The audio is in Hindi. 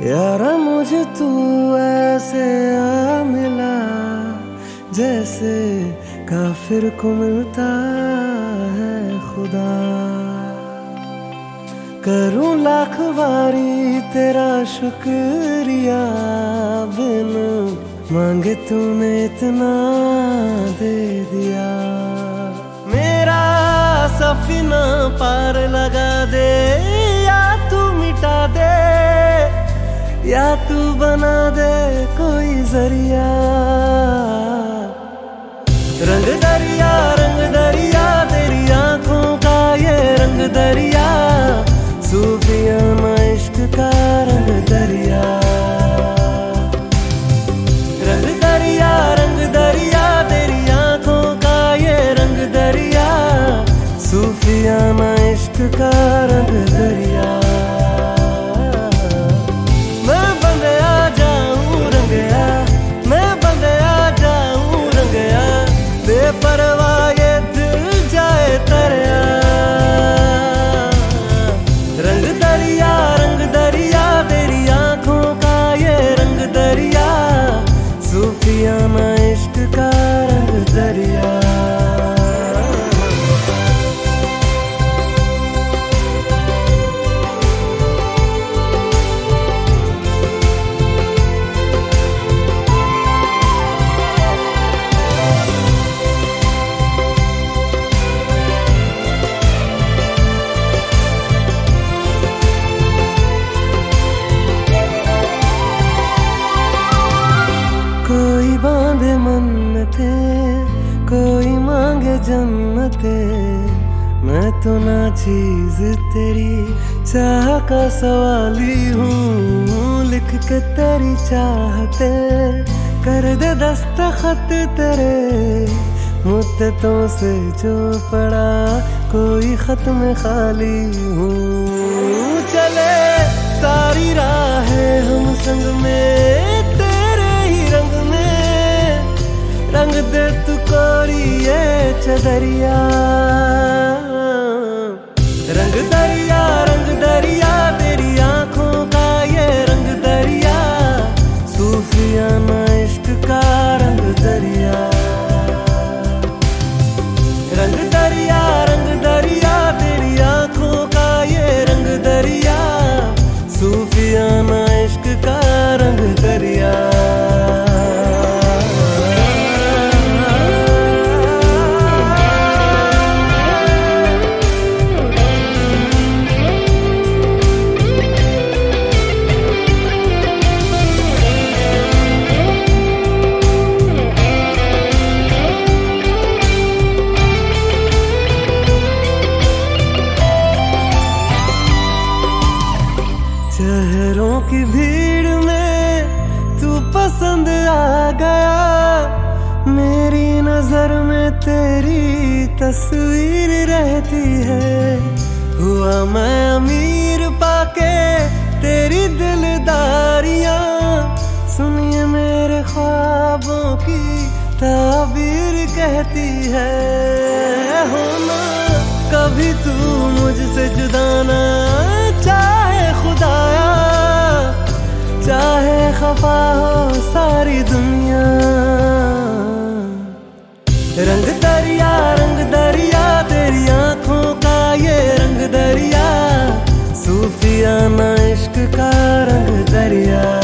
यारा मुझे तू ऐसे आ मिला जैसे काफिर को मिलता है खुदा। करूं लाख बारी तेरा शुक्रिया, बिन मांगे तूने इतना दे दिया। मेरा सफीना पार लगा दे, या तू मिटा दे, या तू बना दे कोई जरिया। रंग दरिया तेरी आंखों का ये रंग दरिया, सूफियाना इश्क का रंग दरिया। रंग दरिया तेरी आंखों का ये रंग दरिया, सूफियाना इश्क का रंग दरिया। मैं बंदया जाऊं रंगया, मैं बंदया जाऊं रंगया, बेपरवाह ये दिल जाए तरया। रंग दरिया तेरी आंखों का ये रंग दरिया, सूफियाना इश्क का रंग दरिया। कोई बांधे मन्नते, कोई मांगे जन्नते, मैं तो ना चीज तेरी चाह का सवाली हूँ। लिख के तेरी चाहते कर दे दस्तखत तेरे, मुद्दतों से जो पड़ा कोई खत में खाली हूँ। चले सारी राहें हम संग में, रंग में रंग दे तू कोरी ये चदरिया। रंग दरिया तेरी आंखों का ये रंग दरिया, सूफियाना इश्क का रंग दरिया। रंग दरिया तेरी आंखों का ये रंग दरिया, सूफियाना इश्क का रंग दरिया। शहरों की भीड़ में तू पसंद आ गया, मेरी नजर में तेरी तस्वीर रहती है। हुआ मैं अमीर पाके तेरी दिलदारियां, सुनिए मेरे ख्वाबों की ताबीर कहती है। होना कभी तू मुझसे जुदा ना चाहे खुदाया, चाहे खफा हो सारी दुनिया। रंग दरिया तेरी आंखों का ये रंग दरिया, सूफियाना इश्क का रंग दरिया।